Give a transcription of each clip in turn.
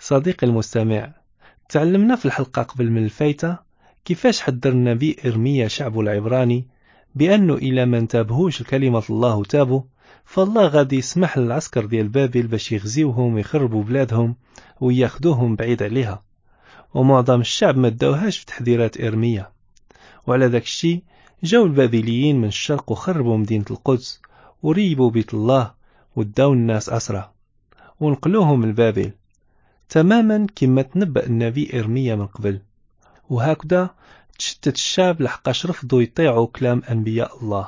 صديقي المستمع، تعلمنا في الحلقة قبل من الفايتة كيفاش حذر النبي إرميا شعبه العبراني بأنه إلى ما انتبهوش لكلمة الله وتابوا، فالله غادي يسمح للعسكر ديال بابل باش يغزيوهم ويخربوا بلادهم وياخدوهم بعيد عليها. ومعظم الشعب ما داوهاش في تحذيرات إرميا، وعلى ذاك الشيء جاو البابليين من الشرق وخربوا مدينة القدس وريبوا بيت الله وداو الناس أسرى ونقلوهم لبابل، تماما كما تنبأ النبي إرميا من قبل. وهكذا تشتت الشعب لحقاش رفضوا يطيعوا كلام أنبياء الله.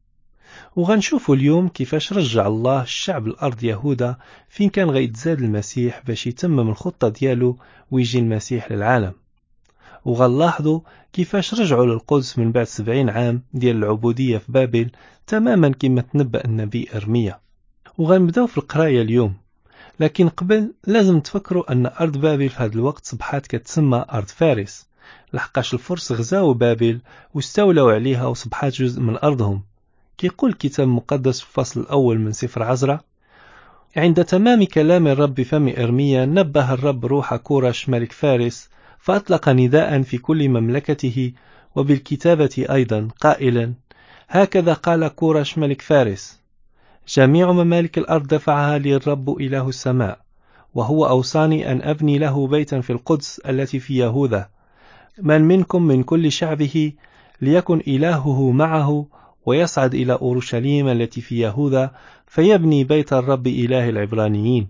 وغنشوفوا اليوم كيفاش رجع الله الشعب الأرض يهودا فين كان غيتزاد المسيح باش يتمم الخطة ديالو ويجي المسيح للعالم. وغنلاحظوا كيفاش رجعوا للقدس من بعد 70 عام ديال العبودية في بابل، تماما كما تنبأ النبي إرميا. وغنبداو في القراية اليوم، لكن قبل لازم تفكروا أن أرض بابل في هذا الوقت صبحات كتسمى أرض فارس، لحقاش الفرس غزاو بابل واستولوا عليها وصبحات جزء من أرضهم. كيقول الكتاب المقدس في الفصل الأول من سفر عزرا: عند تمام كلام الرب بفم إرميا نبه الرب روح كورش ملك فارس، فأطلق نداء في كل مملكته وبالكتابة أيضا قائلا: هكذا قال كورش ملك فارس: جميع ممالك الأرض دفعها لي الرب إله السماء، وهو أوصاني أن أبني له بيتا في القدس التي في يهوذا، من منكم من كل شعبه ليكن إلهه معه، ويصعد إلى أورشليم التي في يهوذا فيبني بيت الرب إله العبرانيين.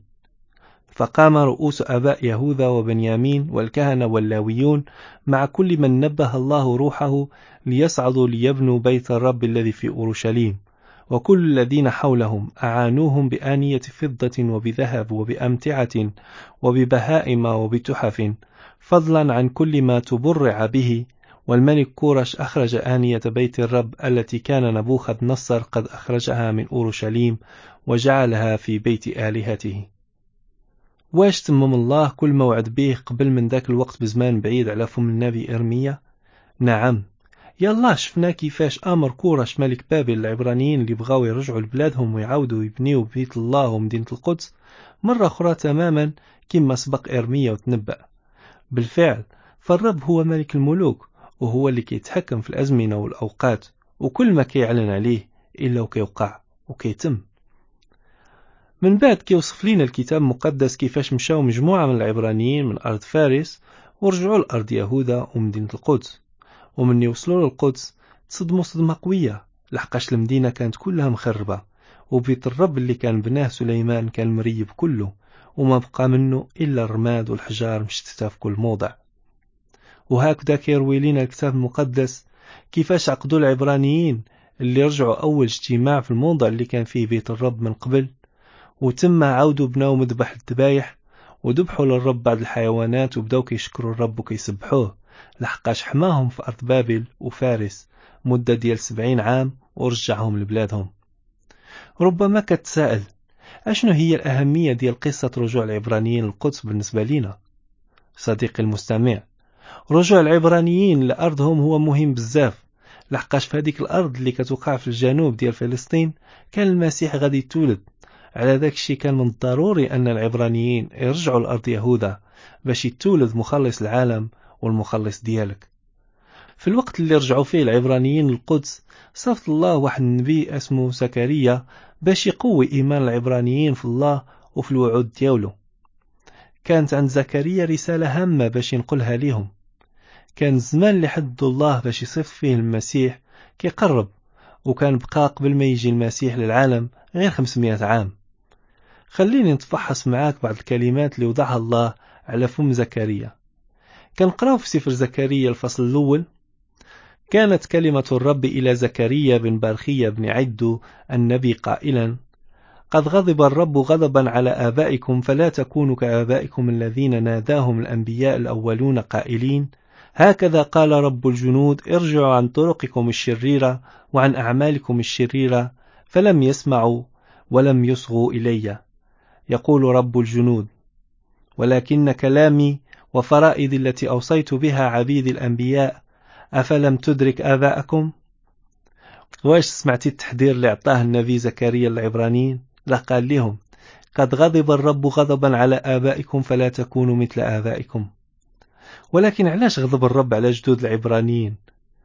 فقام رؤوس أباء يهوذا وبنيامين والكهنة واللاويون مع كل من نبه الله روحه ليصعدوا ليبنوا بيت الرب الذي في أورشليم، وكل الذين حولهم أعانوهم بآنية فضة وبذهب وبأمتعة وببهائم وبتحف، فضلا عن كل ما تبرع به. والملك كورش أخرج آنية بيت الرب التي كان نبوخذ نصر قد أخرجها من أورشليم وجعلها في بيت آلهته. واش تمم الله كل ما وعد به قبل من ذاك الوقت بزمان بعيد على فم النبي إرميا؟ نعم، يلا شفنا كيفاش أمر كورش ملك بابل العبرانيين اللي بغاو يرجعوا لبلادهم ويعاودوا يبنيوا بيت الله ومدينة القدس مرة أخرى، تماما كما سبق إرميا وتنبأ. بالفعل فالرب هو ملك الملوك، وهو اللي كيتحكم في الأزمنة والأوقات، وكل ما كيعلن عليه إلا وكيوقع وكيتم. من بعد كيوصف لنا الكتاب المقدس كيفاش مشاو مجموعة من العبرانيين من أرض فارس ورجعوا لأرض يهوذا ومدينة القدس، ومن يوصلوا للقدس تصدموا صدمة قوية، لحقاش المدينة كانت كلها مخربة، وبيت الرب اللي كان بناه سليمان كان مريب كله، وما بقى منه إلا الرماد والحجار مشتتة في كل موضع. وهكذا كيروي لنا الكتاب المقدس كيفاش عقدوا العبرانيين اللي رجعوا أول اجتماع في الموضع اللي كان فيه بيت الرب من قبل، وتم عودوا بناو مذبح الذبايح وذبحوا للرب بعض الحيوانات، وبداو كيشكروا الرب وكيسبحوه لحقاش حماهم في أرض بابل وفارس مدة ديال 70 عام ورجعهم لبلادهم. ربما كتسائل أشنو هي الأهمية ديال قصة رجوع العبرانيين للقدس بالنسبة لنا؟ صديقي المستمع، رجوع العبرانيين لأرضهم هو مهم بزاف، لحقاش في هذيك الأرض اللي كتوقع في الجنوب ديال فلسطين كان المسيح غادي يتولد. على ذاك الشيء كان من الضروري أن العبرانيين يرجعوا لأرض يهوذا باش يتولد مخلص العالم والمخلص ديالك. في الوقت اللي رجعوا فيه العبرانيين للقدس صفت الله واحد النبي اسمه زكريا باش يقوي إيمان العبرانيين في الله وفي الوعود ديالو. كانت عند زكريا رسالة هامة باش ينقلها ليهم. كان الزمان اللي حد الله باش يصف فيه المسيح كيقرب، وكان بقى قبل ما يجي المسيح للعالم غير 500 عام. خليني نتفحص معاك بعض الكلمات اللي وضعها الله على فم زكريا. كنقراو في سفر زكريا الفصل الأول: كانت كلمة الرب إلى زكريا بن برخيا بن عدو النبي قائلا: قد غضب الرب غضبا على آبائكم، فلا تكونوا كآبائكم الذين ناداهم الأنبياء الأولون قائلين: هكذا قال رب الجنود ارجعوا عن طرقكم الشريرة وعن أعمالكم الشريرة، فلم يسمعوا ولم يصغوا إلي، يقول رب الجنود. ولكن كلامي وفرائضي التي أوصيت بها عبيد الأنبياء أفلم تدرك آباءكم؟ واش سمعتي التحذير اللي أعطاه النبي زكريا للعبرانيين؟ لا، قال لهم قد غضب الرب غضبا على آبائكم فلا تكونوا مثل آبائكم. ولكن علاش غضب الرب على جدود العبرانيين؟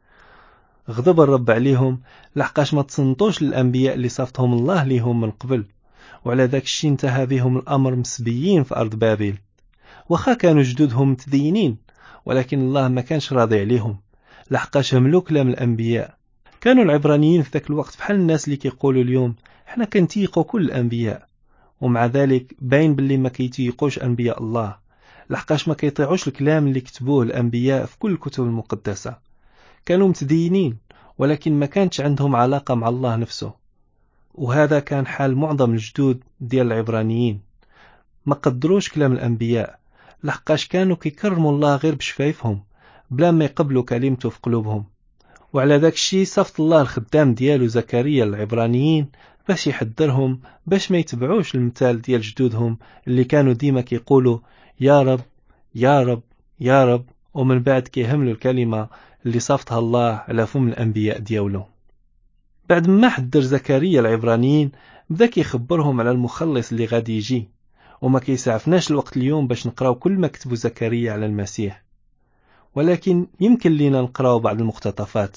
غضب الرب عليهم لحقاش ما تصنتوش للأنبياء اللي صفتهم الله ليهم من قبل، وعلى ذاك الشيء انتهى بهم الأمر مسبيين في أرض بابل. وخا كانوا جدودهم متدينين، ولكن الله ما كانش راضي عليهم لحقاش هملوا كلام الأنبياء. كانوا العبرانيين في ذاك الوقت بحال الناس اللي كيقولوا اليوم احنا كنتيقوا كل الأنبياء، ومع ذلك باين باللي ما كيتيقوش أنبياء الله لحقاش ما كيطيعوش الكلام اللي كتبوه الأنبياء في كل الكتب المقدسة. كانوا متدينين ولكن ما كانتش عندهم علاقة مع الله نفسه، وهذا كان حال معظم الجدود ديال العبرانيين. ما قدروش كلام الأنبياء لحقاش كانوا كيكرموا الله غير بشفايفهم بلا ما يقبلوا كلمته في قلوبهم. وعلى ذاك الشيء صفت الله الخدام ديالو زكريا العبرانيين باش يحذرهم باش ما يتبعوش المثال ديال جدودهم اللي كانوا ديما كيقولوا يا رب يا رب يا رب، ومن بعد كيهملوا الكلمة اللي صفتها الله على فم الأنبياء ديالو. بعد ما حذر زكريا العبرانيين بدا كيخبرهم على المخلص اللي غادي يجي، وما كيسعفناش الوقت اليوم باش نقراو كل ما كتبوا زكريا على المسيح، ولكن يمكن لنا نقراو بعض المقتطفات.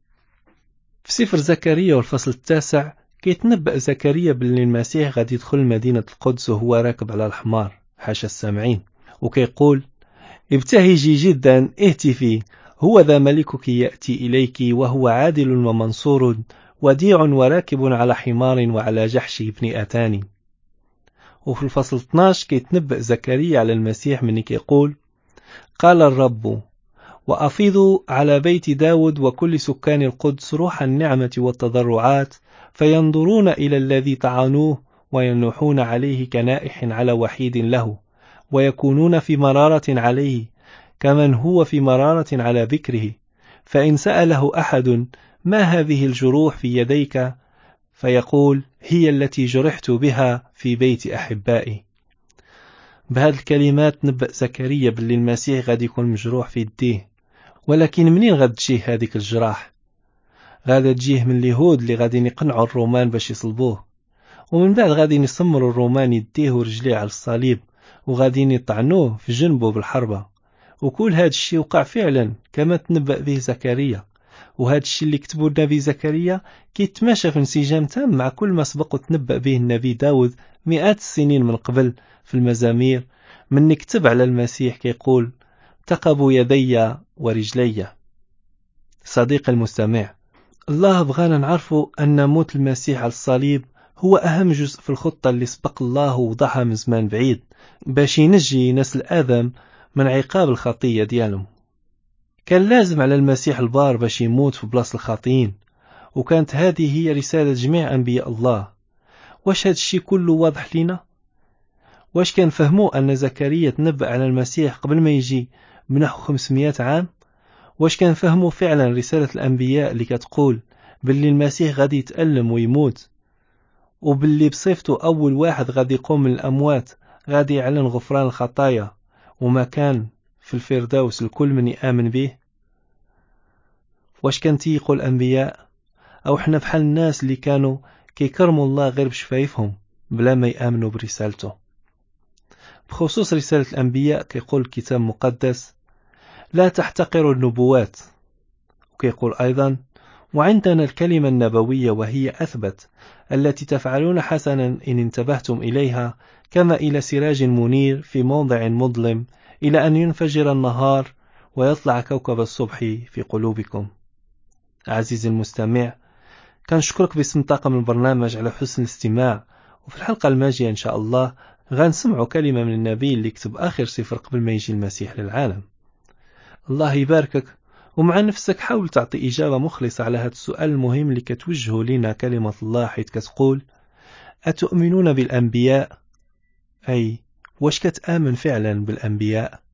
في سفر زكريا والفصل 9 كيتنبأ زكريا باللي المسيح غادي يدخل مدينة القدس وهو راكب على الحمار حاشا السامعين، وكيقول ابتهجي جدا اهتفي، هو ذا ملكك يأتي إليك وهو عادل ومنصور وديع وراكب على حمار وعلى جحش ابن أتان. وفي الفصل 12 كيتنبأ زكريا على المسيح من كيقول قال الرب وأفيضوا على بيت داود وكل سكان القدس روح النعمة والتضرعات فينظرون إلى الذي طعنوه وينوحون عليه كنائح على وحيد له، ويكونون في مرارة عليه كمن هو في مرارة على بكره. فإن سأله أحد ما هذه الجروح في يديك فيقول هي التي جرحت بها في بيت أحبائي. بهذه الكلمات نبأ زكريا باللي المسيح غادي يكون مجروح في يديه. ولكن منين غاد تجيه هذيك الجراح؟ غادي تجيه من اليهود اللي غادي يقنعوا الرومان باش يصلبوه، ومن بعد غادي يسمروا الرومان يديه ورجليه على الصليب وغادي يطعنوه في جنبه بالحربة. وكل هذا الشيء وقع فعلا كما تنبأ به زكريا، وهذا الشيء اللي كتبه النبي زكريا كيتماشى في انسجام تام مع كل ما سبق وتنبأ به النبي داود مئات السنين من قبل في المزامير، من نكتب على المسيح كيقول تقبوا يدي ورجلي. صديق المستمع، الله بغانا نعرفوا أن موت المسيح على الصليب هو أهم جزء في الخطة اللي سبق الله ووضعها من زمان بعيد باش ينجي نسل آدم من عقاب الخطية ديالهم. كان لازم على المسيح البار باش يموت في بلاصة الخاطئين، وكانت هذه هي رسالة جميع أنبياء الله. واش هذا الشيء كله واضح لنا؟ واش كان فهموا أن زكريا تنبأ على المسيح قبل ما يجي بنحو 500 عام؟ واش كان فهموا فعلا رسالة الأنبياء اللي كتقول باللي المسيح غادي يتألم ويموت، وباللي بصفته أول واحد غادي يقوم من الأموات غادي يعلن غفران الخطايا وما كان في الفردوس لكل من يآمن به؟ واش كان تيقوا الأنبياء؟ أو احنا بحال الناس اللي كانوا كيكرموا الله غير بشفايفهم بلا ما يآمنوا برسالته؟ بخصوص رسالة الأنبياء كيقول الكتاب المقدس لا تحتقروا النبوات، وكيقول أيضا وعندنا الكلمة النبوية وهي أثبت التي تفعلون حسنا إن انتبهتم إليها كما إلى سراج منير في موضع مظلم إلى أن ينفجر النهار ويطلع كوكب الصبح في قلوبكم. عزيزي المستمع، كنشكرك باسم طاقم البرنامج على حسن الاستماع، وفي الحلقة الماجية إن شاء الله غنسمعوا كلمة من النبي اللي كتب آخر سفر قبل ما يجي المسيح للعالم. الله يباركك، ومع نفسك حاول تعطي إجابة مخلصة على هذا السؤال المهم اللي كتوجهه لنا كلمة الله، حيث كتقول أتؤمنون بالأنبياء؟ أي واش كتآمن فعلا بالأنبياء؟